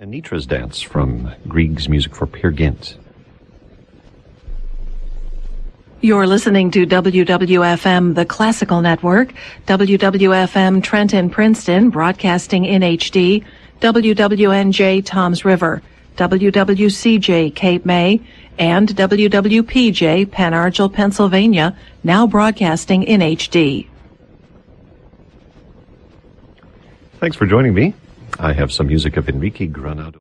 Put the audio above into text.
Anitra's Dance from Grieg's music for Peer Gynt. You're listening to WWFM, the Classical Network, WWFM Trenton, Princeton, broadcasting in HD, WWNJ Toms River, WWCJ Cape May, and WWPJ Pen Argyl, Pennsylvania, now broadcasting in HD. Thanks for joining me. I have some music of Enrique Granado.